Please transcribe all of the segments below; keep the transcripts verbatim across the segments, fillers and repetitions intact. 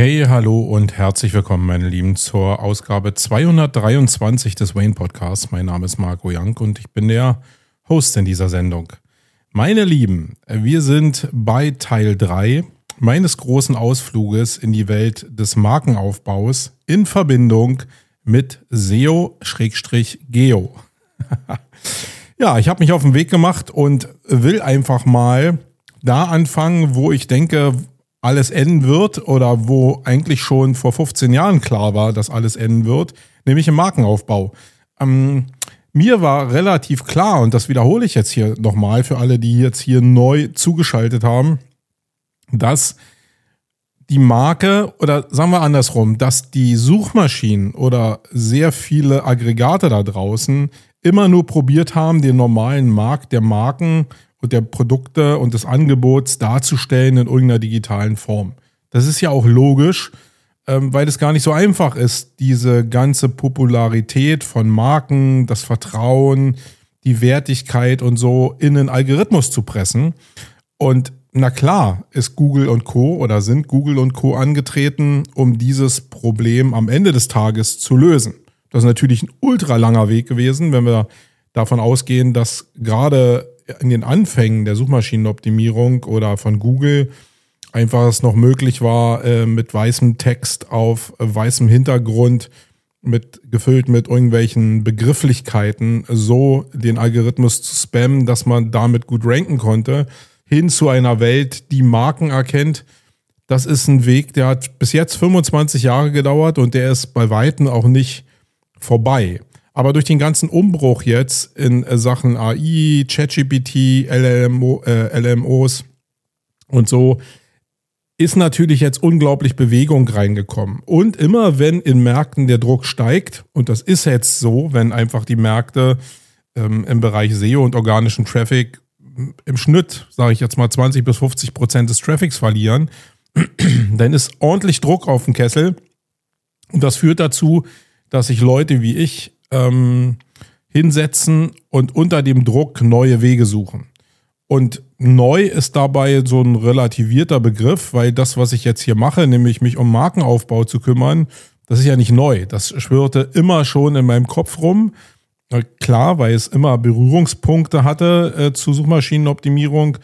Hey, hallo und herzlich willkommen, meine Lieben, zur Ausgabe zweihundertdreiundzwanzig des Wayne Podcasts. Mein Name ist Marco Young und ich bin der Host in dieser Sendung. Meine Lieben, wir sind bei Teil drei meines großen Ausfluges in die Welt des Markenaufbaus in Verbindung mit S E O-Geo. Ja, ich habe mich auf den Weg gemacht und will einfach mal da anfangen, wo ich denke, alles enden wird oder wo eigentlich schon vor fünfzehn Jahren klar war, dass alles enden wird, nämlich im Markenaufbau. Ähm, mir war relativ klar, und das wiederhole ich jetzt hier nochmal für alle, die jetzt hier neu zugeschaltet haben, dass die Marke, oder sagen wir andersrum, dass die Suchmaschinen oder sehr viele Aggregate da draußen immer nur probiert haben, den normalen Markt der Marken und der Produkte und des Angebots darzustellen in irgendeiner digitalen Form. Das ist ja auch logisch, weil es gar nicht so einfach ist, diese ganze Popularität von Marken, das Vertrauen, die Wertigkeit und so in einen Algorithmus zu pressen. Und na klar ist Google und Co. oder sind Google und Co. angetreten, um dieses Problem am Ende des Tages zu lösen. Das ist natürlich ein ultra langer Weg gewesen, wenn wir davon ausgehen, dass gerade in den Anfängen der Suchmaschinenoptimierung oder von Google einfach es noch möglich war, äh, mit weißem Text auf äh, weißem Hintergrund, mit, gefüllt mit irgendwelchen Begrifflichkeiten, so den Algorithmus zu spammen, dass man damit gut ranken konnte, hin zu einer Welt, die Marken erkennt. Das ist ein Weg, der hat bis jetzt fünfundzwanzig Jahre gedauert und der ist bei Weitem auch nicht vorbei. Aber durch den ganzen Umbruch jetzt in Sachen A I, ChatGPT, L M O, äh, L M Os und so ist natürlich jetzt unglaublich Bewegung reingekommen. Und immer wenn in Märkten der Druck steigt, und das ist jetzt so, wenn einfach die Märkte ähm, im Bereich S E O und organischen Traffic im Schnitt, sage ich jetzt mal, zwanzig bis fünfzig Prozent des Traffics verlieren, dann ist ordentlich Druck auf dem Kessel. Und das führt dazu, dass sich Leute wie ich ähm, hinsetzen und unter dem Druck neue Wege suchen. Und neu ist dabei so ein relativierter Begriff, weil das, was ich jetzt hier mache, nämlich mich um Markenaufbau zu kümmern, das ist ja nicht neu. Das schwirrte immer schon in meinem Kopf rum. Klar, weil es immer Berührungspunkte hatte äh, zu Suchmaschinenoptimierung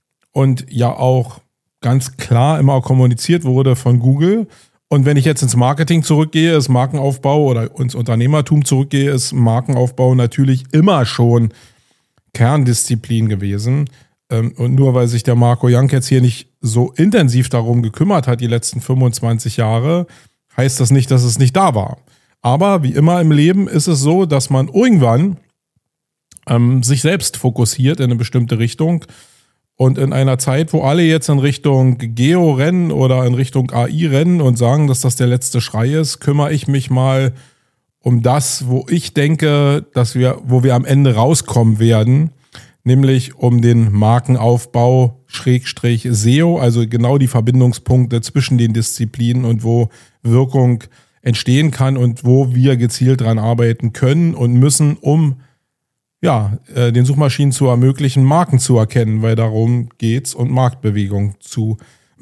und ja auch ganz klar immer kommuniziert wurde von Google. Und wenn ich jetzt ins Marketing zurückgehe, ist Markenaufbau oder ins Unternehmertum zurückgehe, ist Markenaufbau natürlich immer schon Kerndisziplin gewesen. Und nur weil sich der Marco Young jetzt hier nicht so intensiv darum gekümmert hat, die letzten fünfundzwanzig Jahre, heißt das nicht, dass es nicht da war. Aber wie immer im Leben ist es so, dass man irgendwann ähm, sich selbst fokussiert in eine bestimmte Richtung. Und in einer Zeit, wo alle jetzt in Richtung Geo rennen oder in Richtung A I rennen und sagen, dass das der letzte Schrei ist, kümmere ich mich mal um das, wo ich denke, dass wir, wo wir am Ende rauskommen werden, nämlich um den Markenaufbau Schrägstrich S E O, also genau die Verbindungspunkte zwischen den Disziplinen und wo Wirkung entstehen kann und wo wir gezielt dran arbeiten können und müssen, um ja, äh, den Suchmaschinen zu ermöglichen, Marken zu erkennen, weil darum geht's und Marktbewegung zu,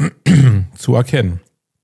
zu erkennen.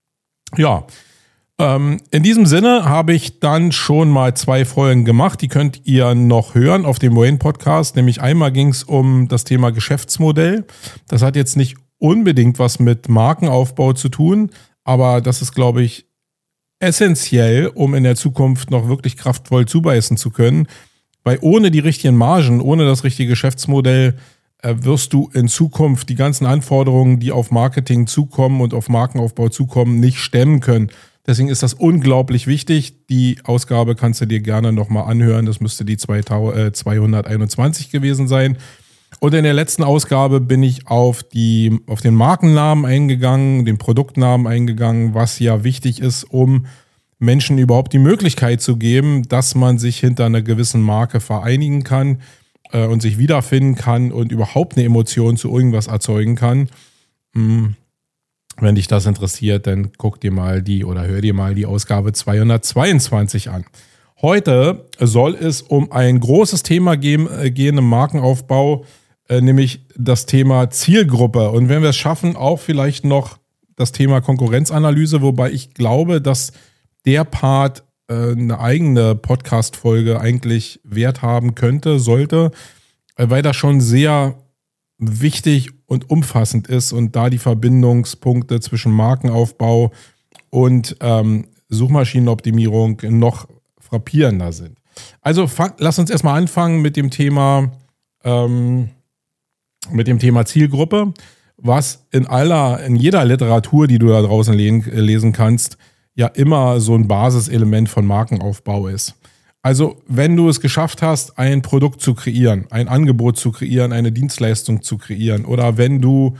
Ja, ähm, in diesem Sinne habe ich dann schon mal zwei Folgen gemacht, die könnt ihr noch hören auf dem Wayne Podcast, nämlich einmal ging es um das Thema Geschäftsmodell. Das hat jetzt nicht unbedingt was mit Markenaufbau zu tun, aber das ist, glaube ich, essentiell, um in der Zukunft noch wirklich kraftvoll zubeißen zu können. Weil ohne die richtigen Margen, ohne das richtige Geschäftsmodell äh, wirst du in Zukunft die ganzen Anforderungen, die auf Marketing zukommen und auf Markenaufbau zukommen, nicht stemmen können. Deswegen ist das unglaublich wichtig. Die Ausgabe kannst du dir gerne nochmal anhören. Das müsste die zweihunderteinundzwanzig gewesen sein. Und in der letzten Ausgabe bin ich auf, die, auf den Markennamen eingegangen, den Produktnamen eingegangen, was ja wichtig ist, um Menschen überhaupt die Möglichkeit zu geben, dass man sich hinter einer gewissen Marke vereinigen kann äh, und sich wiederfinden kann und überhaupt eine Emotion zu irgendwas erzeugen kann. Hm. Wenn dich das interessiert, dann guck dir mal die oder hör dir mal die Ausgabe zweihundertzweiundzwanzig an. Heute soll es um ein großes Thema gehen, äh, gehen im Markenaufbau, äh, nämlich das Thema Zielgruppe. Und wenn wir es schaffen, auch vielleicht noch das Thema Konkurrenzanalyse, wobei ich glaube, dass der Part äh, eine eigene Podcast-Folge eigentlich Wert haben könnte, sollte, äh, weil das schon sehr wichtig und umfassend ist und da die Verbindungspunkte zwischen Markenaufbau und ähm, Suchmaschinenoptimierung noch frappierender sind. Also fang, lass uns erstmal anfangen mit dem Thema ähm, mit dem Thema Zielgruppe, was in aller, in jeder Literatur, die du da draußen lesen kannst, ja immer so ein Basiselement von Markenaufbau ist. Also wenn du es geschafft hast, ein Produkt zu kreieren, ein Angebot zu kreieren, eine Dienstleistung zu kreieren, oder wenn du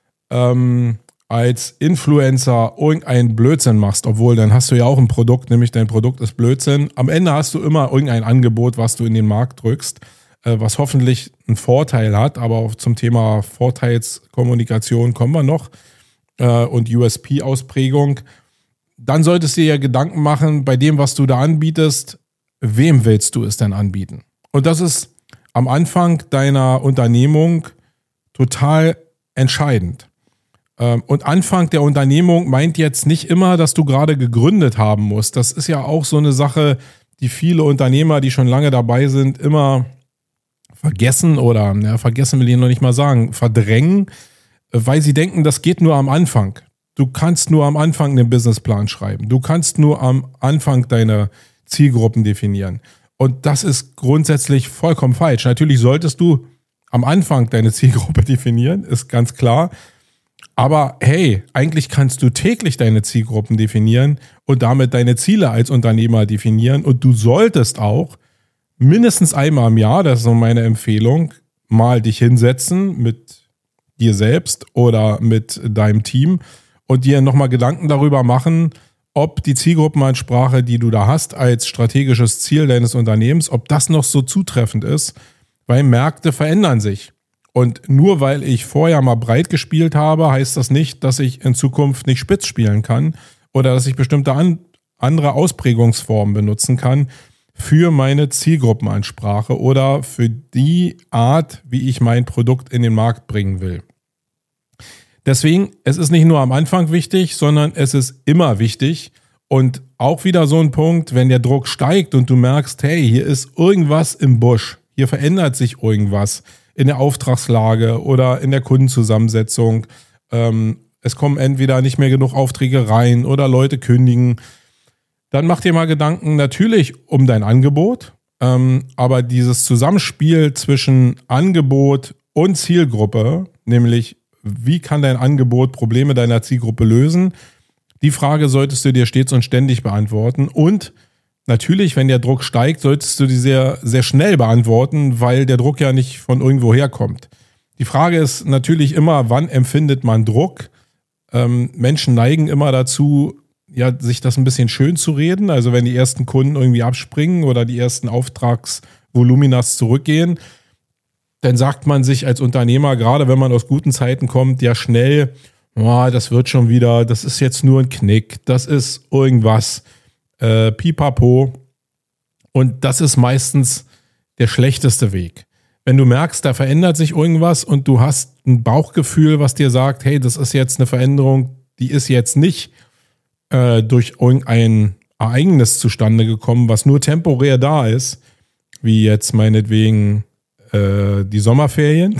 ähm, als Influencer irgendeinen Blödsinn machst, obwohl dann hast du ja auch ein Produkt, nämlich dein Produkt ist Blödsinn. Am Ende hast du immer irgendein Angebot, was du in den Markt drückst, äh, was hoffentlich einen Vorteil hat, aber auch zum Thema Vorteilskommunikation kommen wir noch äh, und U S P-Ausprägung. Dann solltest du dir ja Gedanken machen, bei dem, was du da anbietest, wem willst du es denn anbieten? Und das ist am Anfang deiner Unternehmung total entscheidend. Und Anfang der Unternehmung meint jetzt nicht immer, dass du gerade gegründet haben musst. Das ist ja auch so eine Sache, die viele Unternehmer, die schon lange dabei sind, immer vergessen oder, ja, vergessen will ich noch nicht mal sagen, verdrängen, weil sie denken, das geht nur am Anfang. Du kannst nur am Anfang einen Businessplan schreiben. Du kannst nur am Anfang deine Zielgruppen definieren. Und das ist grundsätzlich vollkommen falsch. Natürlich solltest du am Anfang deine Zielgruppe definieren, ist ganz klar. Aber hey, eigentlich kannst du täglich deine Zielgruppen definieren und damit deine Ziele als Unternehmer definieren. Und du solltest auch mindestens einmal im Jahr, das ist so meine Empfehlung, mal dich hinsetzen mit dir selbst oder mit deinem Team und dir nochmal Gedanken darüber machen, ob die Zielgruppenansprache, die du da hast, als strategisches Ziel deines Unternehmens, ob das noch so zutreffend ist, weil Märkte verändern sich. Und nur weil ich vorher mal breit gespielt habe, heißt das nicht, dass ich in Zukunft nicht spitz spielen kann oder dass ich bestimmte an, andere Ausprägungsformen benutzen kann für meine Zielgruppenansprache oder für die Art, wie ich mein Produkt in den Markt bringen will. Deswegen, es ist nicht nur am Anfang wichtig, sondern es ist immer wichtig. Und auch wieder so ein Punkt, wenn der Druck steigt und du merkst, hey, hier ist irgendwas im Busch, hier verändert sich irgendwas in der Auftragslage oder in der Kundenzusammensetzung. Ähm, es kommen entweder nicht mehr genug Aufträge rein oder Leute kündigen. Dann mach dir mal Gedanken natürlich um dein Angebot, ähm, aber dieses Zusammenspiel zwischen Angebot und Zielgruppe, nämlich wie kann dein Angebot Probleme deiner Zielgruppe lösen? Die Frage solltest du dir stets und ständig beantworten. Und natürlich, wenn der Druck steigt, solltest du die sehr, sehr schnell beantworten, weil der Druck ja nicht von irgendwo herkommt. Die Frage ist natürlich immer, wann empfindet man Druck? Ähm, Menschen neigen immer dazu, ja, sich das ein bisschen schön zu reden. Also wenn die ersten Kunden irgendwie abspringen oder die ersten Auftragsvoluminas zurückgehen, dann sagt man sich als Unternehmer, gerade wenn man aus guten Zeiten kommt, ja schnell, oh, das wird schon wieder, das ist jetzt nur ein Knick, das ist irgendwas, äh, pipapo. Und das ist meistens der schlechteste Weg. Wenn du merkst, da verändert sich irgendwas und du hast ein Bauchgefühl, was dir sagt, hey, das ist jetzt eine Veränderung, die ist jetzt nicht äh, durch irgendein Ereignis zustande gekommen, was nur temporär da ist, wie jetzt meinetwegen die Sommerferien.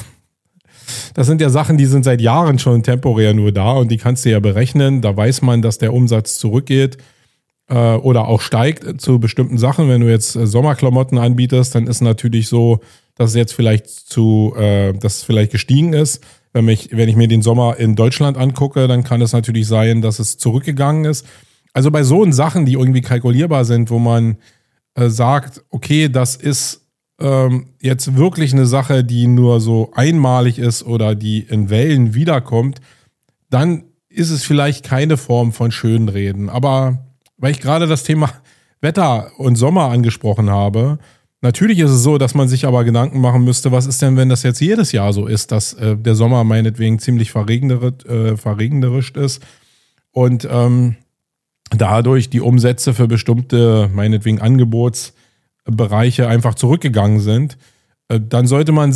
Das sind ja Sachen, die sind seit Jahren schon temporär nur da und die kannst du ja berechnen. Da weiß man, dass der Umsatz zurückgeht äh, oder auch steigt zu bestimmten Sachen. Wenn du jetzt Sommerklamotten anbietest, dann ist natürlich so, dass es jetzt vielleicht zu, äh, dass es vielleicht gestiegen ist. Wenn, mich, wenn ich mir den Sommer in Deutschland angucke, dann kann es natürlich sein, dass es zurückgegangen ist. Also bei so Sachen, die irgendwie kalkulierbar sind, wo man äh, sagt, okay, das ist jetzt wirklich eine Sache, die nur so einmalig ist oder die in Wellen wiederkommt, dann ist es vielleicht keine Form von Schönreden. Aber weil ich gerade das Thema Wetter und Sommer angesprochen habe, natürlich ist es so, dass man sich aber Gedanken machen müsste, was ist denn, wenn das jetzt jedes Jahr so ist, dass äh, der Sommer meinetwegen ziemlich verregnerisch, äh, verregnerisch ist und ähm, dadurch die Umsätze für bestimmte, meinetwegen Angebots Bereiche einfach zurückgegangen sind, dann sollte man sich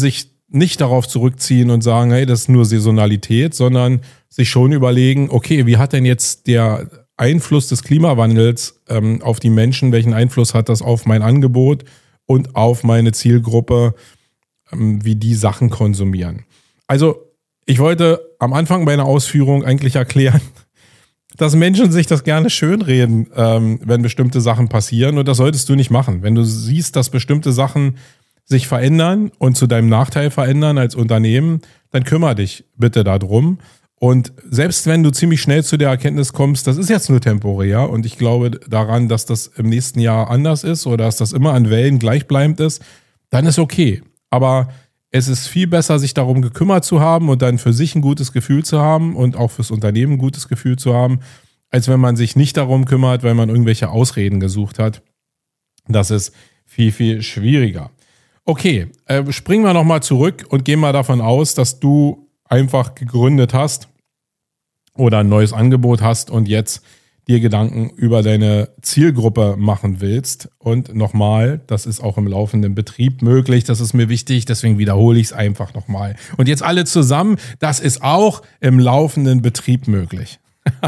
nicht darauf zurückziehen und sagen, hey, das ist nur Saisonalität, sondern sich schon überlegen, okay, wie hat denn jetzt der Einfluss des Klimawandels ähm, auf die Menschen, welchen Einfluss hat das auf mein Angebot und auf meine Zielgruppe, ähm, wie die Sachen konsumieren. Also ich wollte am Anfang meiner Ausführung eigentlich erklären, dass Menschen sich das gerne schönreden, ähm, wenn bestimmte Sachen passieren, und das solltest du nicht machen. Wenn du siehst, dass bestimmte Sachen sich verändern und zu deinem Nachteil verändern als Unternehmen, dann kümmere dich bitte darum. Und selbst wenn du ziemlich schnell zu der Erkenntnis kommst, das ist jetzt nur temporär und ich glaube daran, dass das im nächsten Jahr anders ist oder dass das immer an Wellen gleichbleibend ist, dann ist okay. Aber es ist viel besser, sich darum gekümmert zu haben und dann für sich ein gutes Gefühl zu haben und auch fürs Unternehmen ein gutes Gefühl zu haben, als wenn man sich nicht darum kümmert, weil man irgendwelche Ausreden gesucht hat. Das ist viel, viel schwieriger. Okay, äh, springen wir nochmal zurück und gehen mal davon aus, dass du einfach gegründet hast oder ein neues Angebot hast und jetzt dir Gedanken über deine Zielgruppe machen willst. Und nochmal, das ist auch im laufenden Betrieb möglich, das ist mir wichtig, deswegen wiederhole ich es einfach nochmal. Und jetzt alle zusammen, das ist auch im laufenden Betrieb möglich.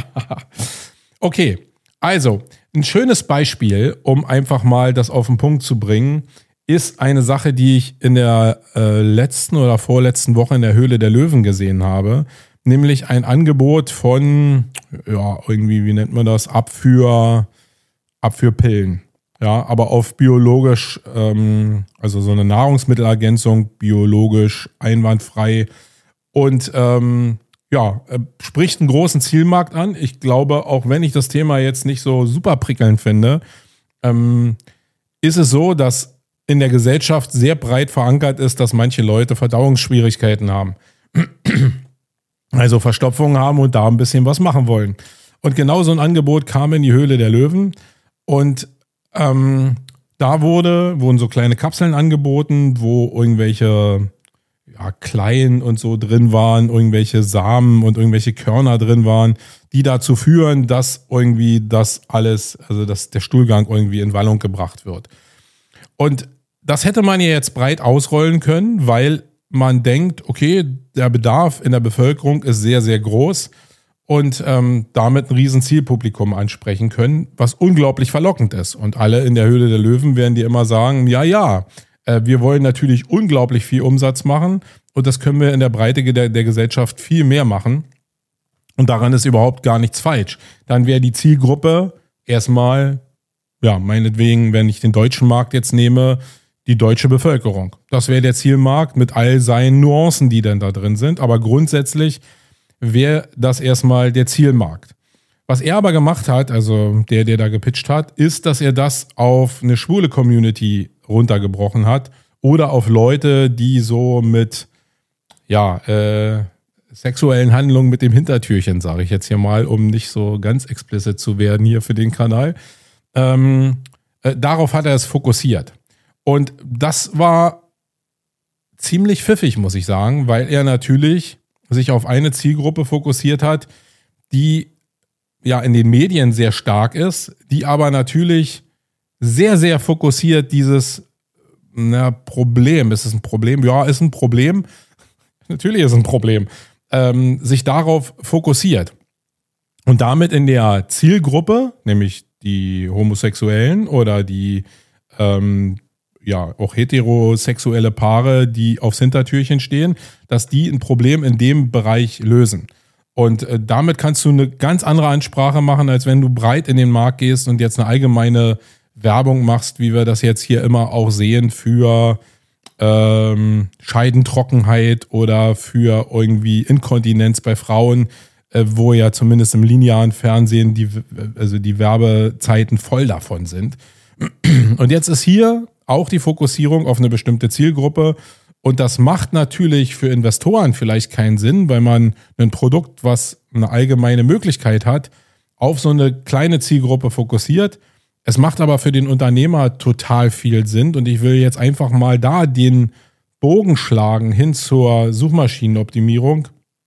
Okay, also ein schönes Beispiel, um einfach mal das auf den Punkt zu bringen, ist eine Sache, die ich in der äh, letzten oder vorletzten Woche in der Höhle der Löwen gesehen habe. Nämlich ein Angebot von, ja, irgendwie, wie nennt man das? Abführ, Abführpillen. Ja, aber auf biologisch, ähm, also so eine Nahrungsmittelergänzung, biologisch einwandfrei. Und ähm, ja, spricht einen großen Zielmarkt an. Ich glaube, auch wenn ich das Thema jetzt nicht so super prickelnd finde, ähm, ist es so, dass in der Gesellschaft sehr breit verankert ist, dass manche Leute Verdauungsschwierigkeiten haben. Also Verstopfungen haben und da ein bisschen was machen wollen. Und genau so ein Angebot kam in die Höhle der Löwen. Und ähm, da wurde, wurden so kleine Kapseln angeboten, wo irgendwelche ja, Kleien und so drin waren, irgendwelche Samen und irgendwelche Körner drin waren, die dazu führen, dass irgendwie das alles, also dass der Stuhlgang irgendwie in Wallung gebracht wird. Und das hätte man ja jetzt breit ausrollen können, weil man denkt, okay, der Bedarf in der Bevölkerung ist sehr, sehr groß und ähm, damit ein riesen Zielpublikum ansprechen können, was unglaublich verlockend ist. Und alle in der Höhle der Löwen werden dir immer sagen, ja, ja, äh, wir wollen natürlich unglaublich viel Umsatz machen und das können wir in der Breite der, der Gesellschaft viel mehr machen. Und daran ist überhaupt gar nichts falsch. Dann wäre die Zielgruppe erstmal, ja, meinetwegen, wenn ich den deutschen Markt jetzt nehme, die deutsche Bevölkerung. Das wäre der Zielmarkt mit all seinen Nuancen, die dann da drin sind. Aber grundsätzlich wäre das erstmal der Zielmarkt. Was er aber gemacht hat, also der, der da gepitcht hat, ist, dass er das auf eine schwule Community runtergebrochen hat oder auf Leute, die so mit, ja, äh, sexuellen Handlungen mit dem Hintertürchen, sage ich jetzt hier mal, um nicht so ganz explizit zu werden hier für den Kanal. Ähm, äh, darauf hat er es fokussiert. Und das war ziemlich pfiffig, muss ich sagen, weil er natürlich sich auf eine Zielgruppe fokussiert hat, die ja in den Medien sehr stark ist, die aber natürlich sehr, sehr fokussiert dieses na, Problem, ist es ein Problem? Ja, ist ein Problem. Natürlich ist es ein Problem. Ähm, sich darauf fokussiert. Und damit in der Zielgruppe, nämlich die Homosexuellen oder die ähm, ja, auch heterosexuelle Paare, die aufs Hintertürchen stehen, dass die ein Problem in dem Bereich lösen. Und äh, damit kannst du eine ganz andere Ansprache machen, als wenn du breit in den Markt gehst und jetzt eine allgemeine Werbung machst, wie wir das jetzt hier immer auch sehen, für ähm, Scheidentrockenheit oder für irgendwie Inkontinenz bei Frauen, äh, wo ja zumindest im linearen Fernsehen die, also die Werbezeiten voll davon sind. Und jetzt ist hier auch die Fokussierung auf eine bestimmte Zielgruppe. Und das macht natürlich für Investoren vielleicht keinen Sinn, weil man ein Produkt, was eine allgemeine Möglichkeit hat, auf so eine kleine Zielgruppe fokussiert. Es macht aber für den Unternehmer total viel Sinn. Und ich will jetzt einfach mal da den Bogen schlagen hin zur Suchmaschinenoptimierung,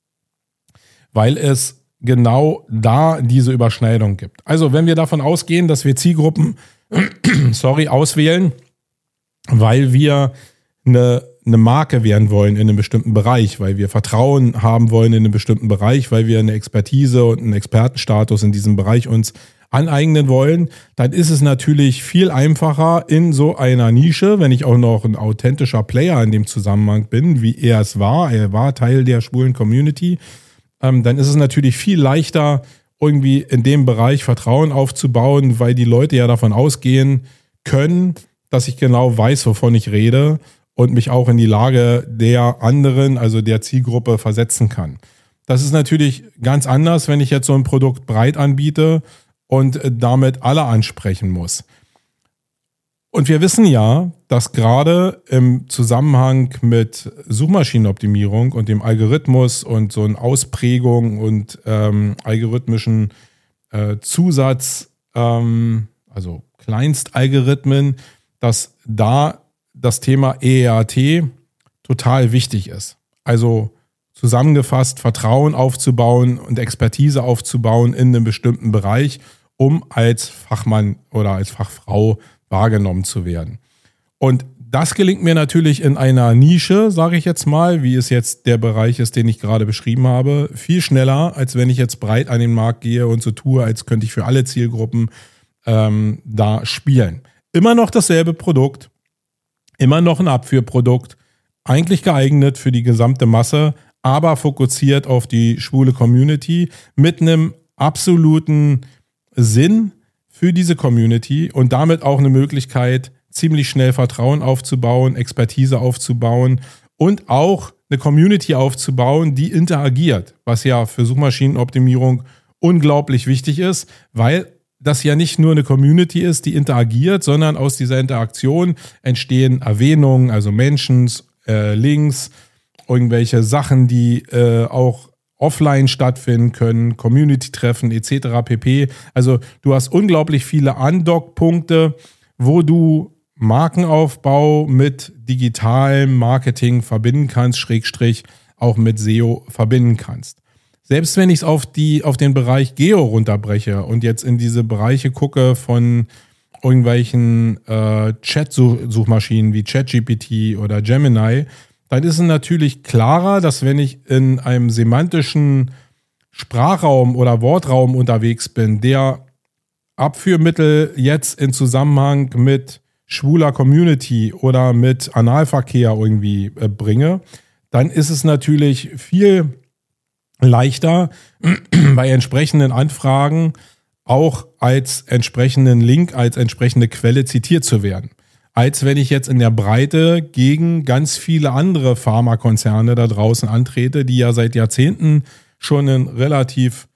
weil es genau da diese Überschneidung gibt. Also wenn wir davon ausgehen, dass wir Zielgruppen sorry, auswählen, weil wir eine, eine Marke werden wollen in einem bestimmten Bereich, weil wir Vertrauen haben wollen in einem bestimmten Bereich, weil wir eine Expertise und einen Expertenstatus in diesem Bereich uns aneignen wollen, dann ist es natürlich viel einfacher in so einer Nische, wenn ich auch noch ein authentischer Player in dem Zusammenhang bin, wie er es war, er war Teil der schwulen Community, ähm, dann ist es natürlich viel leichter, irgendwie in dem Bereich Vertrauen aufzubauen, weil die Leute ja davon ausgehen können, dass ich genau weiß, wovon ich rede und mich auch in die Lage der anderen, also der Zielgruppe, versetzen kann. Das ist natürlich ganz anders, wenn ich jetzt so ein Produkt breit anbiete und damit alle ansprechen muss. Und wir wissen ja, dass gerade im Zusammenhang mit Suchmaschinenoptimierung und dem Algorithmus und so eine Ausprägung und ähm, algorithmischen äh, Zusatz, ähm, also Kleinstalgorithmen, dass da das Thema E E A T total wichtig ist. Also zusammengefasst, Vertrauen aufzubauen und Expertise aufzubauen in einem bestimmten Bereich, um als Fachmann oder als Fachfrau wahrgenommen zu werden. Und das gelingt mir natürlich in einer Nische, sage ich jetzt mal, wie es jetzt der Bereich ist, den ich gerade beschrieben habe, viel schneller, als wenn ich jetzt breit an den Markt gehe und so tue, als könnte ich für alle Zielgruppen ähm, da spielen. Immer noch dasselbe Produkt, immer noch ein Abführprodukt, eigentlich geeignet für die gesamte Masse, aber fokussiert auf die schwule Community mit einem absoluten Sinn für diese Community und damit auch eine Möglichkeit, ziemlich schnell Vertrauen aufzubauen, Expertise aufzubauen und auch eine Community aufzubauen, die interagiert, was ja für Suchmaschinenoptimierung unglaublich wichtig ist, weil das ja nicht nur eine Community ist, die interagiert, sondern aus dieser Interaktion entstehen Erwähnungen, also Mentions, äh, Links, irgendwelche Sachen, die äh, auch offline stattfinden können, Community-Treffen et cetera pp. Also du hast unglaublich viele Andock-Punkte, wo du Markenaufbau mit digitalem Marketing verbinden kannst, Schrägstrich auch mit S E O verbinden kannst. Selbst wenn ich es auf die, auf den Bereich Geo runterbreche und jetzt in diese Bereiche gucke von irgendwelchen äh, Chat-Suchmaschinen wie ChatGPT oder Gemini, dann ist es natürlich klarer, dass wenn ich in einem semantischen Sprachraum oder Wortraum unterwegs bin, der Abführmittel jetzt in Zusammenhang mit schwuler Community oder mit Analverkehr irgendwie äh, bringe, dann ist es natürlich viel leichter, bei entsprechenden Anfragen auch als entsprechenden Link, als entsprechende Quelle zitiert zu werden. Als wenn ich jetzt in der Breite gegen ganz viele andere Pharmakonzerne da draußen antrete, die ja seit Jahrzehnten schon einen relativ,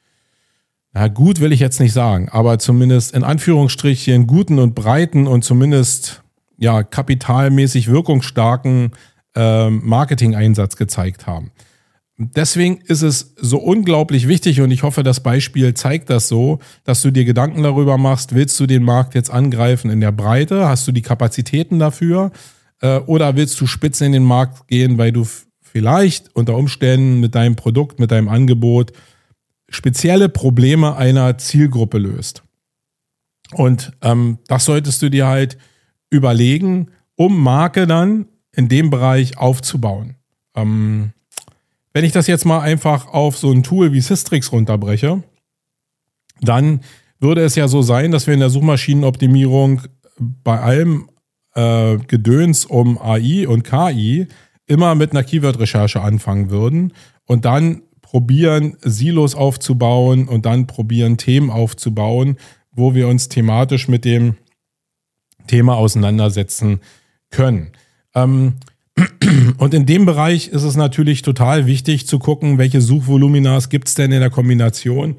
na gut will ich jetzt nicht sagen, aber zumindest in Anführungsstrichen guten und breiten und zumindest ja kapitalmäßig wirkungsstarken äh, Marketing-Einsatz gezeigt haben. Deswegen ist es so unglaublich wichtig und ich hoffe, das Beispiel zeigt das so, dass du dir Gedanken darüber machst, willst du den Markt jetzt angreifen in der Breite? Hast du die Kapazitäten dafür? Äh, oder willst du spitz in den Markt gehen, weil du f- vielleicht unter Umständen mit deinem Produkt, mit deinem Angebot spezielle Probleme einer Zielgruppe löst? Und ähm, das solltest du dir halt überlegen, um Marke dann in dem Bereich aufzubauen. Ähm, Wenn ich das jetzt mal einfach auf so ein Tool wie Systrix runterbreche, dann würde es ja so sein, dass wir in der Suchmaschinenoptimierung bei allem äh, Gedöns um A I und K I immer mit einer Keyword-Recherche anfangen würden und dann probieren, Silos aufzubauen und dann probieren, Themen aufzubauen, wo wir uns thematisch mit dem Thema auseinandersetzen können. Ähm, Und in dem Bereich ist es natürlich total wichtig zu gucken, welche Suchvoluminas gibt es denn in der Kombination,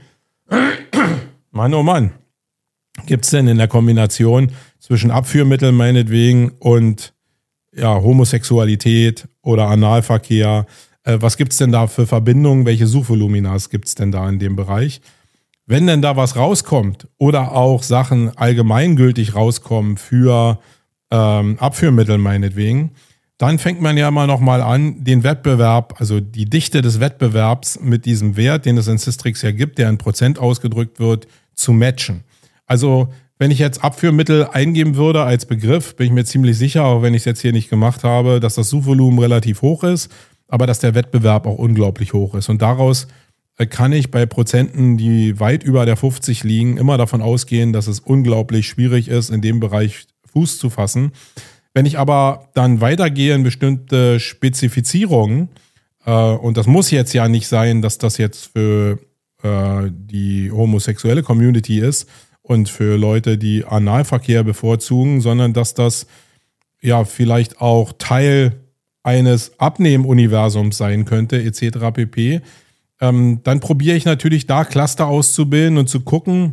Mann oh Mann, gibt es denn in der Kombination zwischen Abführmitteln meinetwegen und ja, Homosexualität oder Analverkehr. Äh, was gibt es denn da für Verbindungen, welche Suchvoluminas gibt es denn da in dem Bereich? Wenn denn da was rauskommt oder auch Sachen allgemeingültig rauskommen für ähm, Abführmittel meinetwegen, dann fängt man ja immer noch mal an, den Wettbewerb, also die Dichte des Wettbewerbs mit diesem Wert, den es in Systrix ja gibt, der in Prozent ausgedrückt wird, zu matchen. Also wenn ich jetzt Abführmittel eingeben würde als Begriff, bin ich mir ziemlich sicher, auch wenn ich es jetzt hier nicht gemacht habe, dass das Suchvolumen relativ hoch ist, aber dass der Wettbewerb auch unglaublich hoch ist. Und daraus kann ich bei Prozenten, die weit über der fünfzig liegen, immer davon ausgehen, dass es unglaublich schwierig ist, in dem Bereich Fuß zu fassen. Wenn ich aber dann weitergehe in bestimmte Spezifizierungen, äh, und das muss jetzt ja nicht sein, dass das jetzt für äh, die homosexuelle Community ist und für Leute, die Analverkehr bevorzugen, sondern dass das ja vielleicht auch Teil eines Abnehmuniversums sein könnte, et cetera pp., ähm, dann probiere ich natürlich da Cluster auszubilden und zu gucken,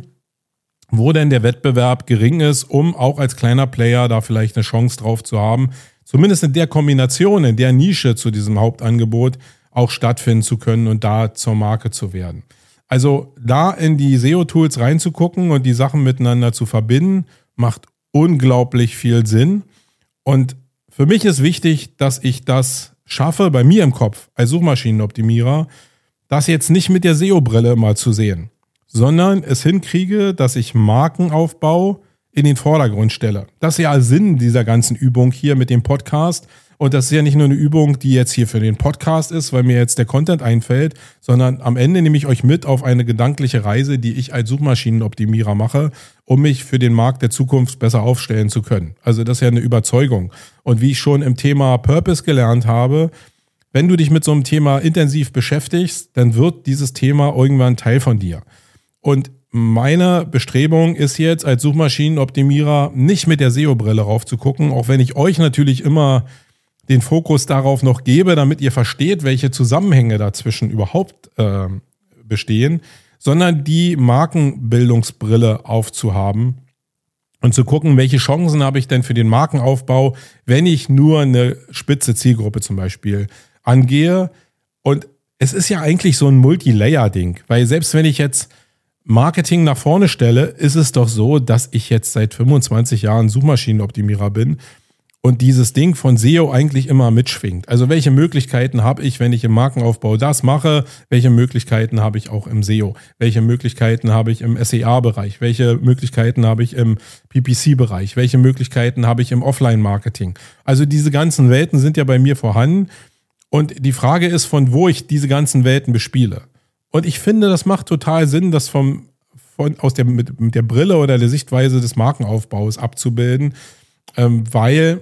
wo denn der Wettbewerb gering ist, um auch als kleiner Player da vielleicht eine Chance drauf zu haben, zumindest in der Kombination, in der Nische zu diesem Hauptangebot auch stattfinden zu können und da zur Marke zu werden. Also da in die S E O-Tools reinzugucken und die Sachen miteinander zu verbinden, macht unglaublich viel Sinn. Und für mich ist wichtig, dass ich das schaffe, bei mir im Kopf als Suchmaschinenoptimierer, das jetzt nicht mit der S E O-Brille mal zu sehen, sondern es hinkriege, dass ich Markenaufbau in den Vordergrund stelle. Das ist ja Sinn dieser ganzen Übung hier mit dem Podcast. Und das ist ja nicht nur eine Übung, die jetzt hier für den Podcast ist, weil mir jetzt der Content einfällt, sondern am Ende nehme ich euch mit auf eine gedankliche Reise, die ich als Suchmaschinenoptimierer mache, um mich für den Markt der Zukunft besser aufstellen zu können. Also das ist ja eine Überzeugung. Und wie ich schon im Thema Purpose gelernt habe, wenn du dich mit so einem Thema intensiv beschäftigst, dann wird dieses Thema irgendwann Teil von dir. Und meine Bestrebung ist jetzt als Suchmaschinenoptimierer nicht mit der S E O-Brille raufzugucken, auch wenn ich euch natürlich immer den Fokus darauf noch gebe, damit ihr versteht, welche Zusammenhänge dazwischen überhaupt äh, bestehen, sondern die Markenbildungsbrille aufzuhaben und zu gucken, welche Chancen habe ich denn für den Markenaufbau, wenn ich nur eine spitze Zielgruppe zum Beispiel angehe. Und es ist ja eigentlich so ein Multilayer-Ding, weil selbst wenn ich jetzt Marketing nach vorne stelle, ist es doch so, dass ich jetzt seit fünfundzwanzig Jahren Suchmaschinenoptimierer bin und dieses Ding von S E O eigentlich immer mitschwingt. Also welche Möglichkeiten habe ich, wenn ich im Markenaufbau das mache? Welche Möglichkeiten habe ich auch im S E O? Welche Möglichkeiten habe ich im S E A-Bereich? Welche Möglichkeiten habe ich im P P C-Bereich? Welche Möglichkeiten habe ich im Offline-Marketing? Also diese ganzen Welten sind ja bei mir vorhanden. Und die Frage ist, von wo ich diese ganzen Welten bespiele. Und ich finde, das macht total Sinn, das vom, von, aus der, mit, mit der Brille oder der Sichtweise des Markenaufbaus abzubilden, ähm, weil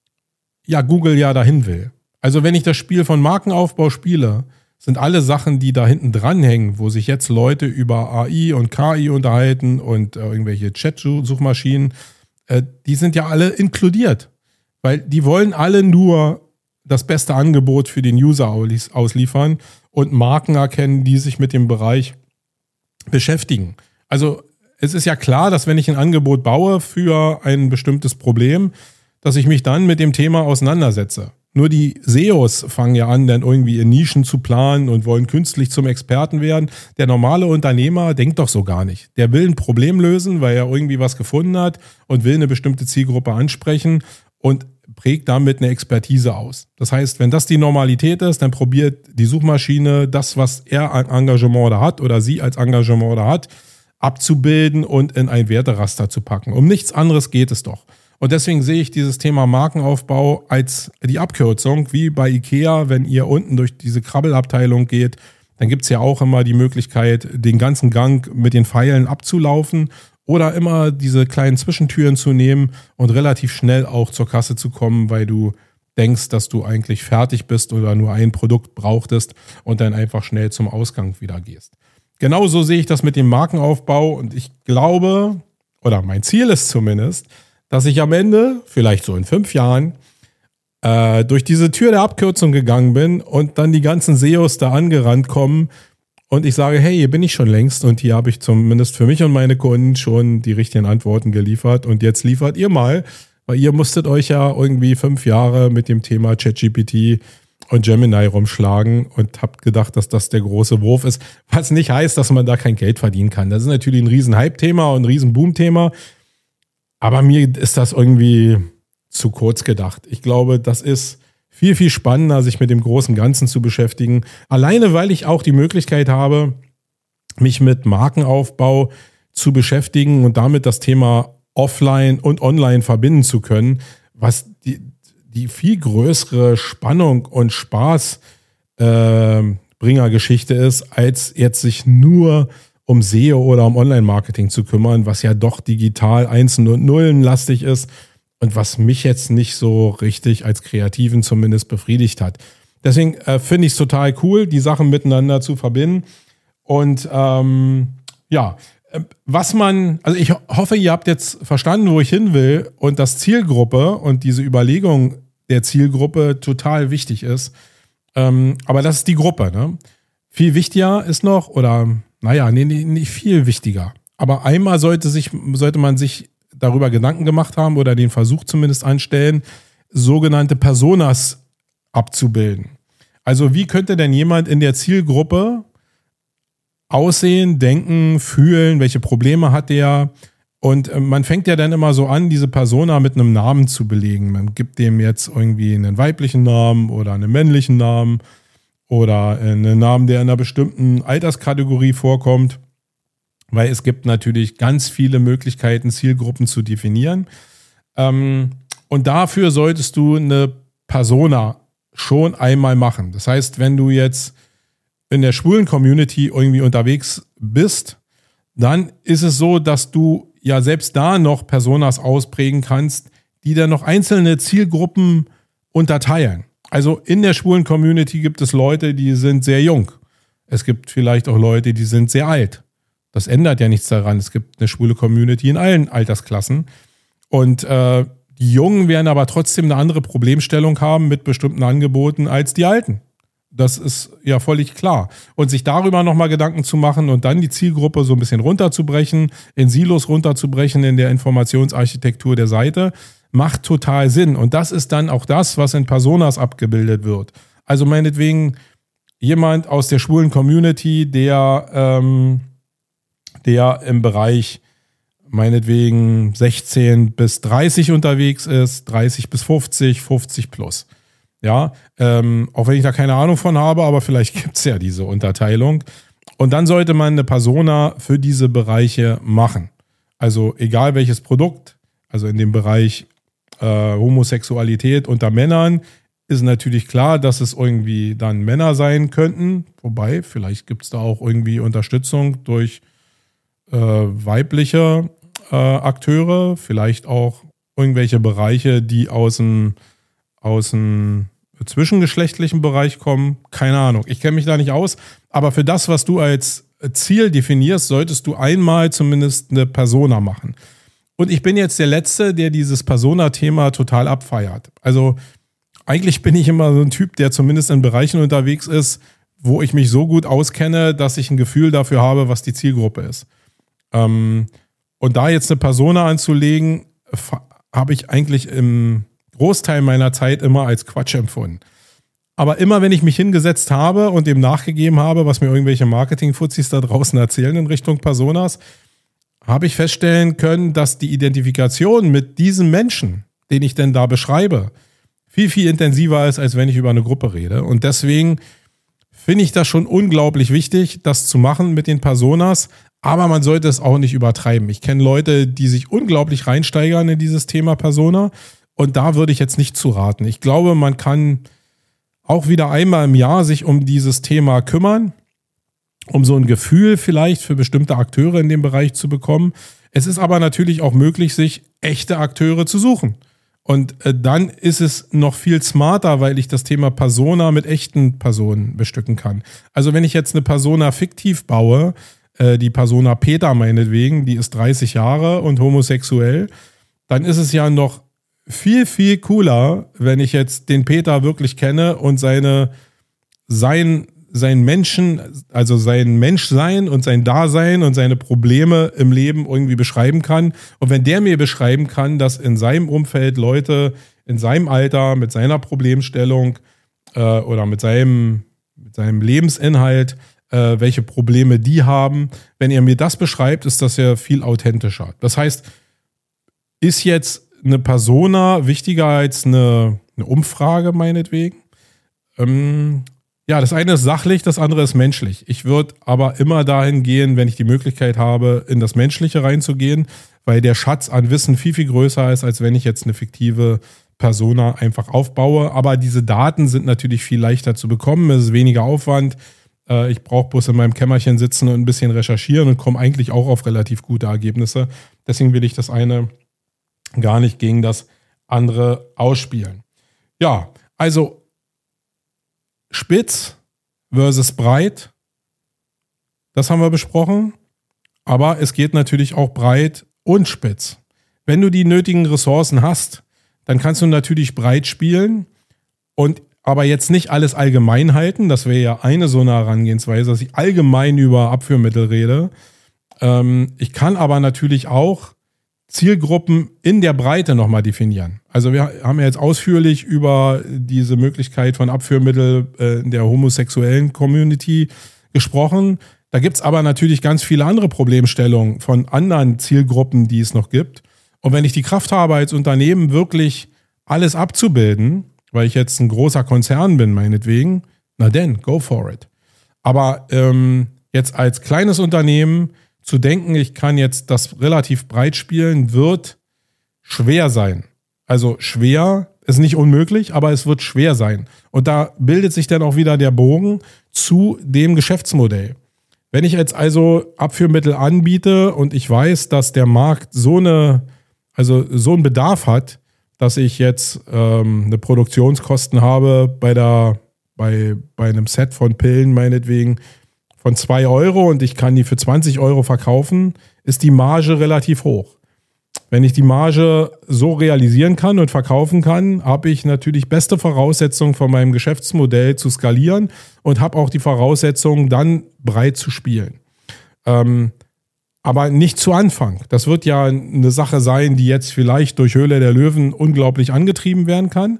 ja Google ja dahin will. Also wenn ich das Spiel von Markenaufbau spiele, sind alle Sachen, die da hinten dranhängen, wo sich jetzt Leute über A I und K I unterhalten und äh, irgendwelche Chat-Suchmaschinen, äh, die sind ja alle inkludiert. Weil die wollen alle nur das beste Angebot für den User ausliefern und Marken erkennen, die sich mit dem Bereich beschäftigen. Also es ist ja klar, dass wenn ich ein Angebot baue für ein bestimmtes Problem, dass ich mich dann mit dem Thema auseinandersetze. Nur die S E Os fangen ja an, dann irgendwie in Nischen zu planen und wollen künstlich zum Experten werden. Der normale Unternehmer denkt doch so gar nicht. Der will ein Problem lösen, weil er irgendwie was gefunden hat und will eine bestimmte Zielgruppe ansprechen und prägt damit eine Expertise aus. Das heißt, wenn das die Normalität ist, dann probiert die Suchmaschine das, was er an Engagement da hat oder sie als Engagement da hat, abzubilden und in ein Werteraster zu packen. Um nichts anderes geht es doch. Und deswegen sehe ich dieses Thema Markenaufbau als die Abkürzung, wie bei Ikea, wenn ihr unten durch diese Krabbelabteilung geht, dann gibt es ja auch immer die Möglichkeit, den ganzen Gang mit den Pfeilen abzulaufen oder immer diese kleinen Zwischentüren zu nehmen und relativ schnell auch zur Kasse zu kommen, weil du denkst, dass du eigentlich fertig bist oder nur ein Produkt brauchtest und dann einfach schnell zum Ausgang wieder gehst. Genauso sehe ich das mit dem Markenaufbau und ich glaube, oder mein Ziel ist zumindest, dass ich am Ende, vielleicht so in fünf Jahren, äh, durch diese Tür der Abkürzung gegangen bin und dann die ganzen S E Os da angerannt kommen und ich sage, hey, hier bin ich schon längst und hier habe ich zumindest für mich und meine Kunden schon die richtigen Antworten geliefert und jetzt liefert ihr mal, weil ihr musstet euch ja irgendwie fünf Jahre mit dem Thema ChatGPT und Gemini rumschlagen und habt gedacht, dass das der große Wurf ist, was nicht heißt, dass man da kein Geld verdienen kann. Das ist natürlich ein riesen Hype-Thema und ein riesen Boom-Thema, aber mir ist das irgendwie zu kurz gedacht. Ich glaube, das ist viel, viel spannender, sich mit dem großen Ganzen zu beschäftigen. Alleine, weil ich auch die Möglichkeit habe, mich mit Markenaufbau zu beschäftigen und damit das Thema offline und online verbinden zu können, was die, die viel größere Spannung und Spaßbringergeschichte äh, ist, als jetzt sich nur um S E O oder um Online-Marketing zu kümmern, was ja doch digital Einsen und Nullen lastig ist und was mich jetzt nicht so richtig als Kreativen zumindest befriedigt hat. Deswegen äh, finde ich es total cool, die Sachen miteinander zu verbinden. Und ähm, ja, was man, also ich hoffe, ihr habt jetzt verstanden, wo ich hin will und dass Zielgruppe und diese Überlegung der Zielgruppe total wichtig ist. Ähm, aber das ist die Gruppe, ne? Viel wichtiger ist noch, oder naja, nee, nee, nicht viel wichtiger. Aber einmal sollte, sich, sollte man sich darüber Gedanken gemacht haben oder den Versuch zumindest anstellen, sogenannte Personas abzubilden. Also wie könnte denn jemand in der Zielgruppe aussehen, denken, fühlen, welche Probleme hat der? Und man fängt ja dann immer so an, diese Persona mit einem Namen zu belegen. Man gibt dem jetzt irgendwie einen weiblichen Namen oder einen männlichen Namen oder einen Namen, der in einer bestimmten Alterskategorie vorkommt, weil es gibt natürlich ganz viele Möglichkeiten, Zielgruppen zu definieren. Und dafür solltest du eine Persona schon einmal machen. Das heißt, wenn du jetzt in der schwulen Community irgendwie unterwegs bist, dann ist es so, dass du ja selbst da noch Personas ausprägen kannst, die dann noch einzelne Zielgruppen unterteilen. Also in der schwulen Community gibt es Leute, die sind sehr jung. Es gibt vielleicht auch Leute, die sind sehr alt. Das ändert ja nichts daran. Es gibt eine schwule Community in allen Altersklassen. Und äh, die Jungen werden aber trotzdem eine andere Problemstellung haben mit bestimmten Angeboten als die Alten. Das ist ja völlig klar. Und sich darüber nochmal Gedanken zu machen und dann die Zielgruppe so ein bisschen runterzubrechen, in Silos runterzubrechen in der Informationsarchitektur der Seite, macht total Sinn. Und das ist dann auch das, was in Personas abgebildet wird. Also meinetwegen jemand aus der schwulen Community, der, ähm, der im Bereich meinetwegen sechzehn bis dreißig unterwegs ist, dreißig bis fünfzig, fünfzig plus. Ja, ähm, auch wenn ich da keine Ahnung von habe, aber vielleicht gibt es ja diese Unterteilung. Und dann sollte man eine Persona für diese Bereiche machen. Also egal welches Produkt, also in dem Bereich äh, Homosexualität unter Männern, ist natürlich klar, dass es irgendwie dann Männer sein könnten. Wobei, vielleicht gibt es da auch irgendwie Unterstützung durch äh, weibliche äh, Akteure, vielleicht auch irgendwelche Bereiche, die aus dem, aus dem zwischengeschlechtlichen Bereich kommen. Keine Ahnung, ich kenne mich da nicht aus. Aber für das, was du als Ziel definierst, solltest du einmal zumindest eine Persona machen. Und ich bin jetzt der Letzte, der dieses Persona-Thema total abfeiert. Also eigentlich bin ich immer so ein Typ, der zumindest in Bereichen unterwegs ist, wo ich mich so gut auskenne, dass ich ein Gefühl dafür habe, was die Zielgruppe ist. Ähm, und da jetzt eine Persona anzulegen, habe ich eigentlich im Großteil meiner Zeit immer als Quatsch empfunden. Aber immer, wenn ich mich hingesetzt habe und dem nachgegeben habe, was mir irgendwelche Marketing-Fuzis da draußen erzählen in Richtung Personas, habe ich feststellen können, dass die Identifikation mit diesem Menschen, den ich denn da beschreibe, viel, viel intensiver ist, als wenn ich über eine Gruppe rede. Und deswegen finde ich das schon unglaublich wichtig, das zu machen mit den Personas. Aber man sollte es auch nicht übertreiben. Ich kenne Leute, die sich unglaublich reinsteigern in dieses Thema Persona. Und da würde ich jetzt nicht zu raten. Ich glaube, man kann auch wieder einmal im Jahr sich um dieses Thema kümmern, um so ein Gefühl vielleicht für bestimmte Akteure in dem Bereich zu bekommen. Es ist aber natürlich auch möglich, sich echte Akteure zu suchen. Und äh, dann ist es noch viel smarter, weil ich das Thema Persona mit echten Personen bestücken kann. Also wenn ich jetzt eine Persona fiktiv baue, äh, die Persona Peter meinetwegen, die ist dreißig Jahre und homosexuell, dann ist es ja noch viel, viel cooler, wenn ich jetzt den Peter wirklich kenne und seine, sein, sein Menschen, also sein Menschsein und sein Dasein und seine Probleme im Leben irgendwie beschreiben kann. Und wenn der mir beschreiben kann, dass in seinem Umfeld Leute in seinem Alter mit seiner Problemstellung äh, oder mit seinem, mit seinem Lebensinhalt, äh, welche Probleme die haben, wenn er mir das beschreibt, ist das ja viel authentischer. Das heißt, ist jetzt eine Persona wichtiger als eine, eine Umfrage meinetwegen? Ähm, Ja, das eine ist sachlich, das andere ist menschlich. Ich würde aber immer dahin gehen, wenn ich die Möglichkeit habe, in das Menschliche reinzugehen, weil der Schatz an Wissen viel, viel größer ist, als wenn ich jetzt eine fiktive Persona einfach aufbaue. Aber diese Daten sind natürlich viel leichter zu bekommen, es ist weniger Aufwand. Ich brauche bloß in meinem Kämmerchen sitzen und ein bisschen recherchieren und komme eigentlich auch auf relativ gute Ergebnisse. Deswegen will ich das eine gar nicht gegen das andere ausspielen. Ja, also spitz versus breit, das haben wir besprochen. Aber es geht natürlich auch breit und spitz. Wenn du die nötigen Ressourcen hast, dann kannst du natürlich breit spielen und aber jetzt nicht alles allgemein halten. Das wäre ja eine so eine Herangehensweise, dass ich allgemein über Abführmittel rede. Ähm, ich kann aber natürlich auch Zielgruppen in der Breite nochmal definieren. Also wir haben ja jetzt ausführlich über diese Möglichkeit von Abführmittel äh, in der homosexuellen Community gesprochen. Da gibt es aber natürlich ganz viele andere Problemstellungen von anderen Zielgruppen, die es noch gibt. Und wenn ich die Kraft habe, als Unternehmen wirklich alles abzubilden, weil ich jetzt ein großer Konzern bin, meinetwegen, na denn, go for it. Aber ähm, jetzt als kleines Unternehmen zu denken, ich kann jetzt das relativ breit spielen, wird schwer sein. Also schwer ist nicht unmöglich, aber es wird schwer sein. Und da bildet sich dann auch wieder der Bogen zu dem Geschäftsmodell. Wenn ich jetzt also Abführmittel anbiete und ich weiß, dass der Markt so eine, also so einen Bedarf hat, dass ich jetzt ähm, eine Produktionskosten habe bei der, bei, bei einem Set von Pillen meinetwegen von zwei Euro und ich kann die für zwanzig Euro verkaufen, ist die Marge relativ hoch. Wenn ich die Marge so realisieren kann und verkaufen kann, habe ich natürlich beste Voraussetzungen von meinem Geschäftsmodell zu skalieren und habe auch die Voraussetzungen, dann breit zu spielen. Ähm, Aber nicht zu Anfang. Das wird ja eine Sache sein, die jetzt vielleicht durch Höhle der Löwen unglaublich angetrieben werden kann.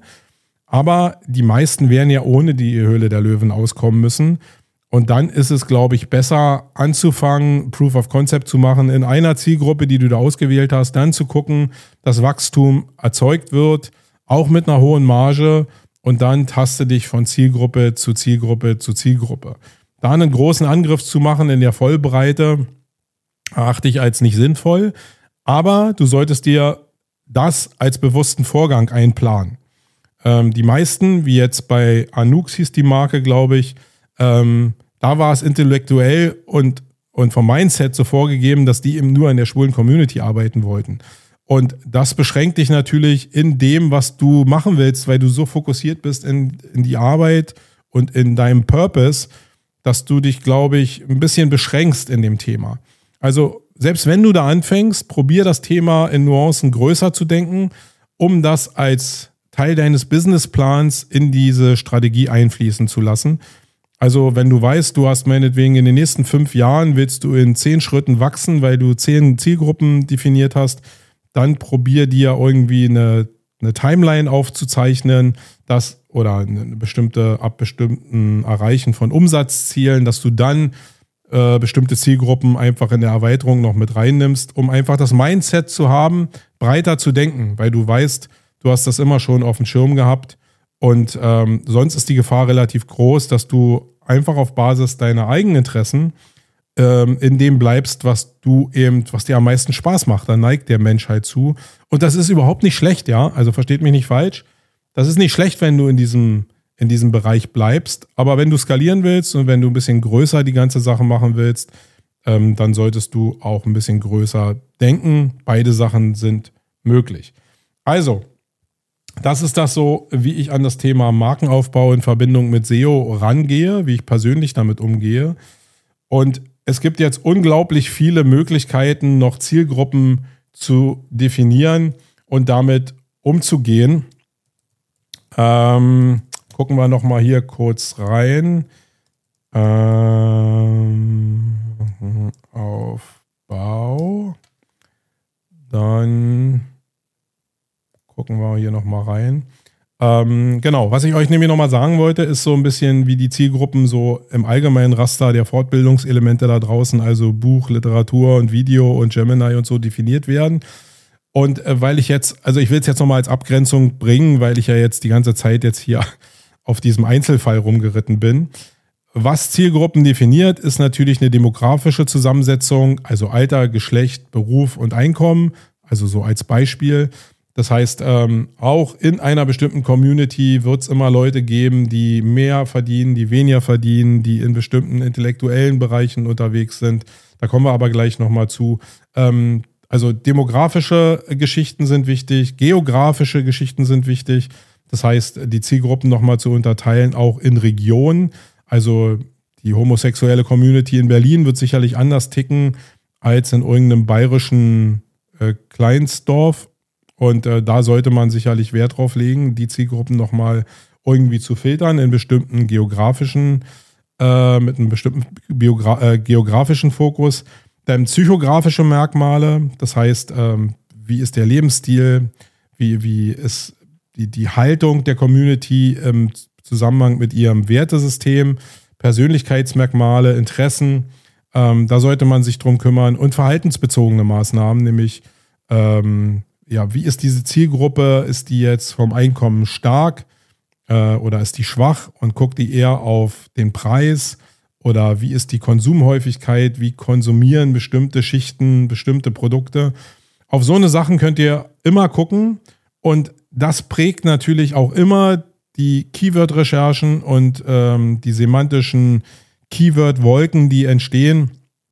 Aber die meisten werden ja ohne die Höhle der Löwen auskommen müssen. Und dann ist es, glaube ich, besser anzufangen, Proof of Concept zu machen in einer Zielgruppe, die du da ausgewählt hast, dann zu gucken, dass Wachstum erzeugt wird, auch mit einer hohen Marge. Und dann taste dich von Zielgruppe zu Zielgruppe zu Zielgruppe. Da einen großen Angriff zu machen in der Vollbreite, erachte ich als nicht sinnvoll, aber du solltest dir das als bewussten Vorgang einplanen. Ähm, die meisten, wie jetzt bei Anux hieß die Marke, glaube ich, ähm, da war es intellektuell und, und vom Mindset so vorgegeben, dass die eben nur in der schwulen Community arbeiten wollten. Und das beschränkt dich natürlich in dem, was du machen willst, weil du so fokussiert bist in, in die Arbeit und in deinem Purpose, dass du dich, glaube ich, ein bisschen beschränkst in dem Thema. Also selbst wenn du da anfängst, probier das Thema in Nuancen größer zu denken, um das als Teil deines Businessplans in diese Strategie einfließen zu lassen. Also wenn du weißt, du hast meinetwegen in den nächsten fünf Jahren, willst du in zehn Schritten wachsen, weil du zehn Zielgruppen definiert hast, dann probier dir irgendwie eine, eine Timeline aufzuzeichnen, dass, oder eine bestimmte, ab bestimmten Erreichen von Umsatzzielen, dass du dann Äh, bestimmte Zielgruppen einfach in der Erweiterung noch mit reinnimmst, um einfach das Mindset zu haben, breiter zu denken, weil du weißt, du hast das immer schon auf dem Schirm gehabt und ähm, sonst ist die Gefahr relativ groß, dass du einfach auf Basis deiner eigenen Interessen ähm, in dem bleibst, was du eben, was dir am meisten Spaß macht. Da neigt der Mensch halt zu und das ist überhaupt nicht schlecht, ja, also versteht mich nicht falsch, das ist nicht schlecht, wenn du in diesem in diesem Bereich bleibst. Aber wenn du skalieren willst und wenn du ein bisschen größer die ganze Sache machen willst, ähm, dann solltest du auch ein bisschen größer denken. Beide Sachen sind möglich. Also, das ist das so, wie ich an das Thema Markenaufbau in Verbindung mit S E O rangehe, wie ich persönlich damit umgehe. Und es gibt jetzt unglaublich viele Möglichkeiten, noch Zielgruppen zu definieren und damit umzugehen. Ähm, Gucken wir nochmal hier kurz rein. Ähm, Aufbau. Dann gucken wir hier nochmal rein. Ähm, genau, was ich euch nämlich nochmal sagen wollte, ist so ein bisschen, wie die Zielgruppen so im allgemeinen Raster der Fortbildungselemente da draußen, also Buch, Literatur und Video und Gemini und so definiert werden. Und äh, weil ich jetzt, also ich will es jetzt nochmal als Abgrenzung bringen, weil ich ja jetzt die ganze Zeit jetzt hier auf diesem Einzelfall rumgeritten bin. Was Zielgruppen definiert, ist natürlich eine demografische Zusammensetzung, also Alter, Geschlecht, Beruf und Einkommen, also so als Beispiel. Das heißt, ähm, auch in einer bestimmten Community wird es immer Leute geben, die mehr verdienen, die weniger verdienen, die in bestimmten intellektuellen Bereichen unterwegs sind. Da kommen wir aber gleich nochmal zu. Ähm, also demografische Geschichten sind wichtig, geografische Geschichten sind wichtig. Das heißt, die Zielgruppen nochmal zu unterteilen, auch in Regionen. Also die homosexuelle Community in Berlin wird sicherlich anders ticken als in irgendeinem bayerischen äh, Kleinstdorf. Und äh, da sollte man sicherlich Wert drauf legen, die Zielgruppen nochmal irgendwie zu filtern in bestimmten geografischen, äh, mit einem bestimmten Biogra- äh, geografischen Fokus. Dann psychografische Merkmale, das heißt, ähm, wie ist der Lebensstil, wie, wie ist die, die Haltung der Community im Zusammenhang mit ihrem Wertesystem, Persönlichkeitsmerkmale, Interessen, ähm, da sollte man sich drum kümmern und verhaltensbezogene Maßnahmen, nämlich ähm, ja, wie ist diese Zielgruppe, ist die jetzt vom Einkommen stark äh, oder ist die schwach und guckt die eher auf den Preis oder wie ist die Konsumhäufigkeit, wie konsumieren bestimmte Schichten, bestimmte Produkte. Auf so eine Sachen könnt ihr immer gucken und das prägt natürlich auch immer die Keyword-Recherchen und ähm, die semantischen Keyword-Wolken, die entstehen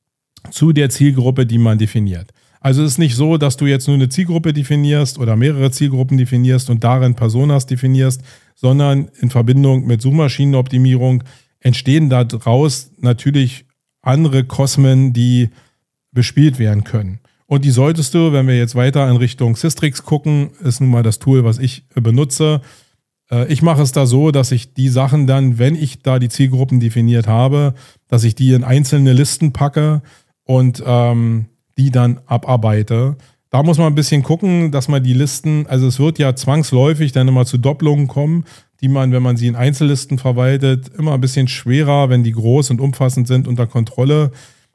zu der Zielgruppe, die man definiert. Also es ist nicht so, dass du jetzt nur eine Zielgruppe definierst oder mehrere Zielgruppen definierst und darin Personas definierst, sondern in Verbindung mit Suchmaschinenoptimierung entstehen daraus natürlich andere Kosmen, die bespielt werden können. Und die solltest du, wenn wir jetzt weiter in Richtung Systrix gucken, ist nun mal das Tool, was ich benutze. Ich mache es da so, dass ich die Sachen dann, wenn ich da die Zielgruppen definiert habe, dass ich die in einzelne Listen packe und ähm, die dann abarbeite. Da muss man ein bisschen gucken, dass man die Listen, also es wird ja zwangsläufig dann immer zu Doppelungen kommen, die man, wenn man sie in Einzellisten verwaltet, immer ein bisschen schwerer, wenn die groß und umfassend sind, unter Kontrolle,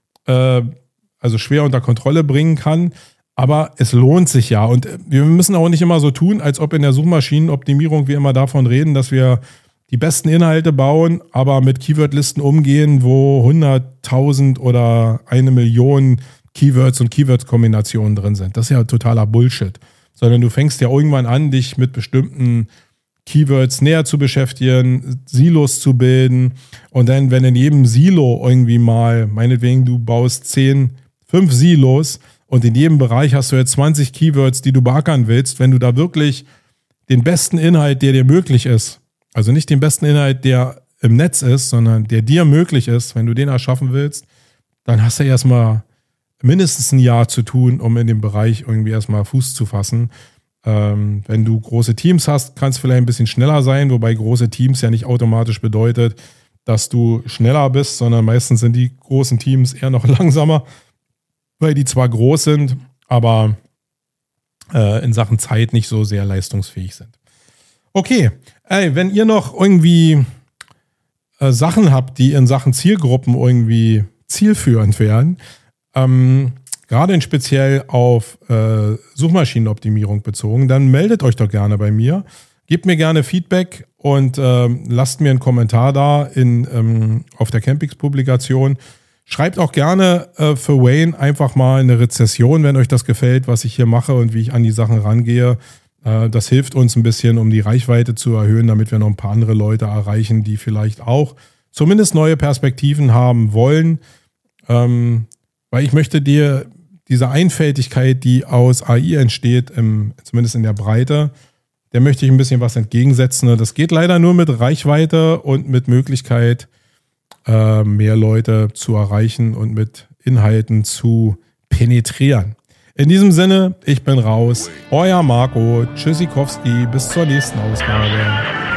äh, also schwer unter Kontrolle bringen kann. Aber es lohnt sich ja. Und wir müssen auch nicht immer so tun, als ob in der Suchmaschinenoptimierung wir immer davon reden, dass wir die besten Inhalte bauen, aber mit Keywordlisten umgehen, wo hunderttausend oder eine Million Keywords und Keyword-Kombinationen drin sind. Das ist ja totaler Bullshit. Sondern du fängst ja irgendwann an, dich mit bestimmten Keywords näher zu beschäftigen, Silos zu bilden und dann, wenn in jedem Silo irgendwie mal, meinetwegen du baust zehn, fünf Silos und in jedem Bereich hast du jetzt zwanzig Keywords, die du beackern willst, wenn du da wirklich den besten Inhalt, der dir möglich ist, also nicht den besten Inhalt, der im Netz ist, sondern der dir möglich ist, wenn du den erschaffen willst, dann hast du erstmal mindestens ein Jahr zu tun, um in dem Bereich irgendwie erstmal Fuß zu fassen. Ähm, wenn du große Teams hast, kann es vielleicht ein bisschen schneller sein, wobei große Teams ja nicht automatisch bedeutet, dass du schneller bist, sondern meistens sind die großen Teams eher noch langsamer, weil die zwar groß sind, aber äh, in Sachen Zeit nicht so sehr leistungsfähig sind. Okay, ey, wenn ihr noch irgendwie äh, Sachen habt, die in Sachen Zielgruppen irgendwie zielführend wären, ähm, gerade in speziell auf äh, Suchmaschinenoptimierung bezogen, dann meldet euch doch gerne bei mir. Gebt mir gerne Feedback und äh, lasst mir einen Kommentar da in, ähm, auf der Campix-Publikation. Schreibt auch gerne äh, für Wayne einfach mal eine Rezession, wenn euch das gefällt, was ich hier mache und wie ich an die Sachen rangehe. Äh, das hilft uns ein bisschen, um die Reichweite zu erhöhen, damit wir noch ein paar andere Leute erreichen, die vielleicht auch zumindest neue Perspektiven haben wollen. Ähm, weil ich möchte dir diese Einfältigkeit, die aus A I entsteht, im, zumindest in der Breite, der möchte ich ein bisschen was entgegensetzen. Das geht leider nur mit Reichweite und mit Möglichkeit, äh, mehr Leute zu erreichen und mit Inhalten zu penetrieren. In diesem Sinne, ich bin raus. Euer Marco. Tschüssikowski. Bis zur nächsten Ausgabe.